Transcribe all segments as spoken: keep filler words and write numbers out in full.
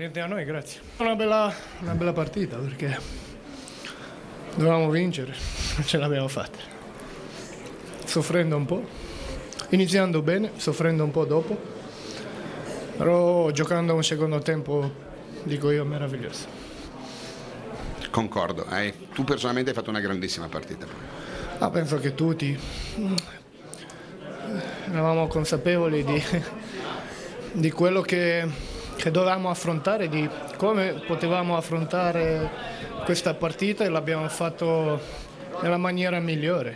Complimenti a noi, grazie. Una bella, una bella partita perché dovevamo vincere, ce l'abbiamo fatta. Soffrendo un po', iniziando bene, soffrendo un po' dopo, però giocando un secondo tempo, dico io, meraviglioso. Concordo, eh, tu personalmente hai fatto una grandissima partita. Ah, penso che tutti eravamo consapevoli di, di quello che, che dovevamo affrontare, di come potevamo affrontare questa partita e l'abbiamo fatto nella maniera migliore.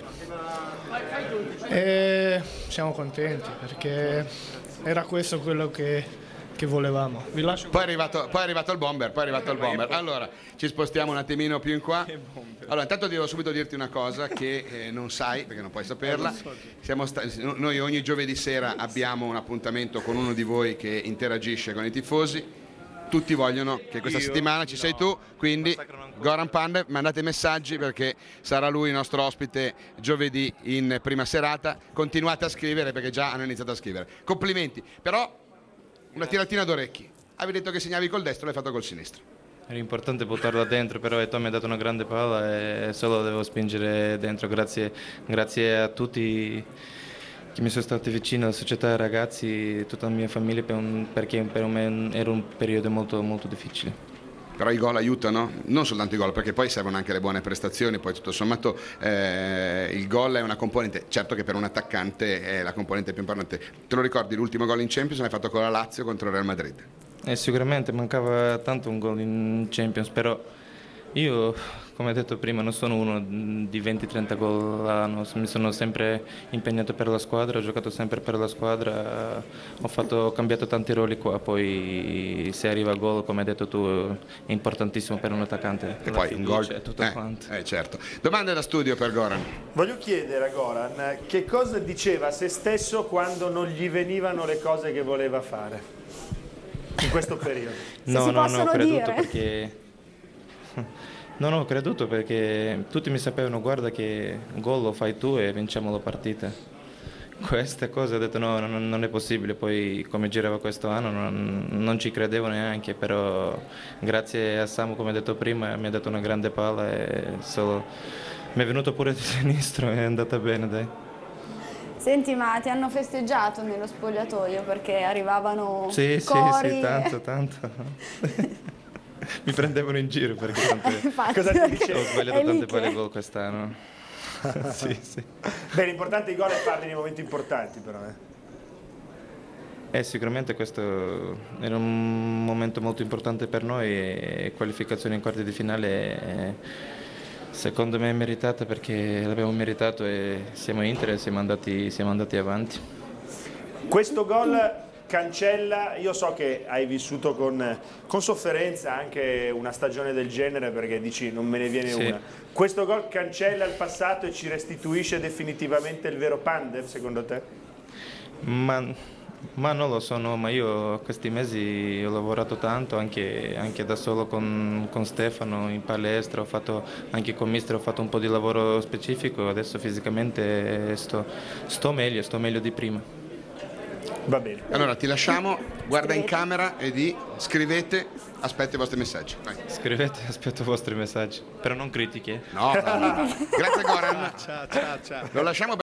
E siamo contenti perché era questo quello che, che volevamo. Vi lascio. Poi è arrivato, poi è arrivato il bomber, poi è arrivato il bomber. Allora, ci spostiamo un attimino più in qua. Allora, intanto devo subito dirti una cosa che eh, non sai, perché non puoi saperla. Siamo sta- noi ogni giovedì sera abbiamo un appuntamento con uno di voi che interagisce con i tifosi. Tutti vogliono che questa Io? settimana ci sei No. tu, quindi Massacrano ancora. Goran Pandev, mandate messaggi perché sarà lui il nostro ospite giovedì in prima serata. Continuate a scrivere perché già hanno iniziato a scrivere. Complimenti, però una tiratina d'orecchi. Avevi detto che segnavi col destro, l'hai fatto col sinistro. Era importante buttarla dentro, però Eto'o mi ha dato una grande palla e solo devo spingere dentro. Grazie, grazie a tutti che mi sono stati vicino, la società, i ragazzi, tutta la mia famiglia, per un- perché per me era un periodo molto, molto difficile. Però i gol aiutano, non soltanto i gol, perché poi servono anche le buone prestazioni, poi tutto sommato eh, il gol è una componente, certo che per un attaccante è la componente più importante. Te lo ricordi l'ultimo gol in Champions l'hai fatto con la Lazio contro il Real Madrid? E sicuramente mancava tanto un gol in Champions, però io, come ho detto prima, non sono uno di venti trenta gol all'anno, mi sono sempre impegnato per la squadra, ho giocato sempre per la squadra, ho, fatto, ho cambiato tanti ruoli qua, poi se arriva il gol, come hai detto tu, è importantissimo per un attaccante. E La poi un fiducia gol. e tutto Eh, quanto. eh, certo. Domande da studio per Goran. Voglio chiedere a Goran che cosa diceva a se stesso quando non gli venivano le cose che voleva fare in questo periodo. No, si no, no, ho possono creduto dire. perché... Non ho creduto perché tutti mi sapevano, guarda che gol lo fai tu e vinciamo la partita. Queste cose ho detto no, non, non è possibile, poi come girava questo anno non, non ci credevo neanche, però grazie a Samu, come ho detto prima, mi ha dato una grande palla e solo... mi è venuto pure di sinistro e è andata bene, dai. Senti, ma ti hanno festeggiato nello spogliatoio perché arrivavano Sì, sì, cori sì, e- tanto, tanto. Mi prendevano in giro perché tante... Infatti, Cosa ti dicevo? ho sbagliato è lì tante che- palle gol quest'anno. Sì, sì. Beh, l'importante è i gol e farli nei momenti importanti però. Eh. Eh, sicuramente questo era un momento molto importante per noi e qualificazione in quarti di finale eh, secondo me è meritata perché l'abbiamo meritato e siamo Inter e siamo andati, siamo andati avanti. Questo gol cancella, io so che hai vissuto con, con sofferenza anche una stagione del genere perché dici non me ne viene Sì. una. Questo gol cancella il passato e ci restituisce definitivamente il vero Pandev secondo te? Ma, ma non lo so, no, ma io questi mesi ho lavorato tanto anche, anche da solo con, con Stefano in palestra, ho fatto anche con mister, ho fatto un po' di lavoro specifico, adesso fisicamente sto, sto meglio, sto meglio di prima. Va bene. Allora ti lasciamo, guarda in camera e di scrivete, aspetto i vostri messaggi. Vai. Scrivete, aspetto i vostri messaggi, però non critiche. No, no, no. Grazie Goran. Ciao, ciao, ciao. Lo lasciamo per